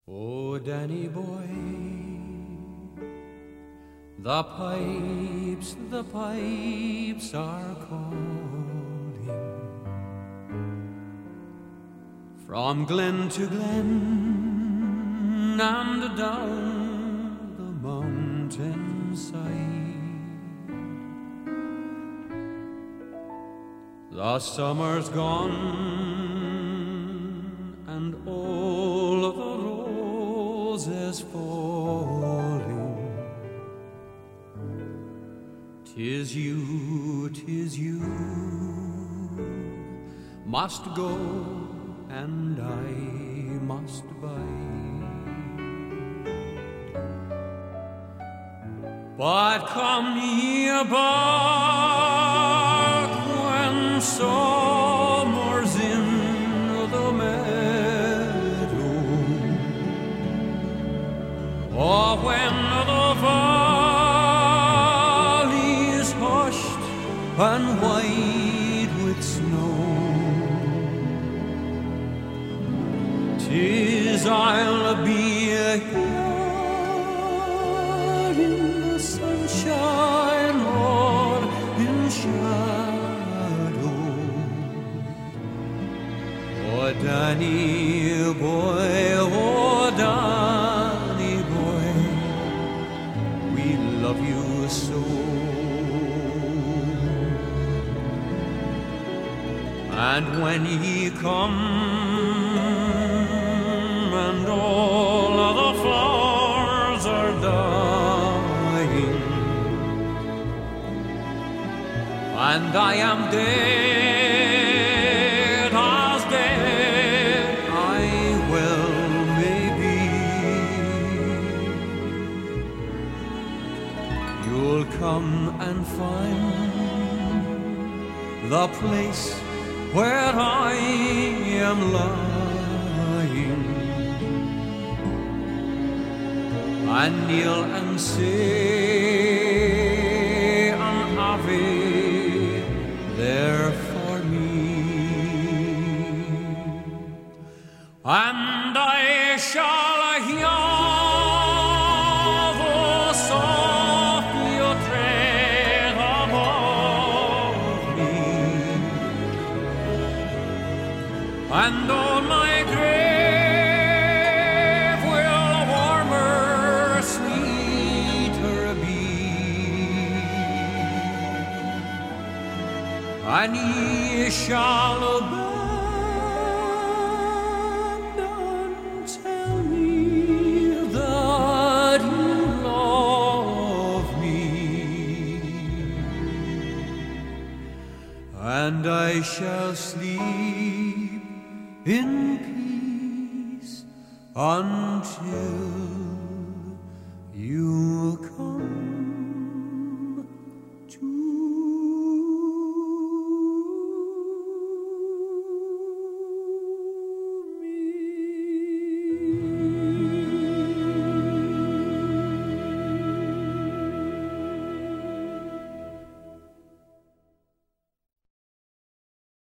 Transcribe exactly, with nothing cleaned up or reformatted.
Oh, Danny boy, the pipes, the pipes are calling from glen to glen and down the mountainside. The summer's gone and all the roses falling. 'Tis you, 'tis you must go and I must bide. But come ye back when summer's in the meadow, or when the valley's hushed and white with snow. 'Tis I'll be here in the sunshine or in shadow. Oh, Danny boy, oh, Danny boy, we love you so. And when ye come and all of the flowers are dying, and I am dead as dead I well may be, you'll come and find the place where I am lying, and kneel and say an Ave there for me, and I shall hear the soft your tread above me, and all my grave will warmer, sweeter be, and ye shall bend and tell me that you love me, and I shall sleep in peace until you come.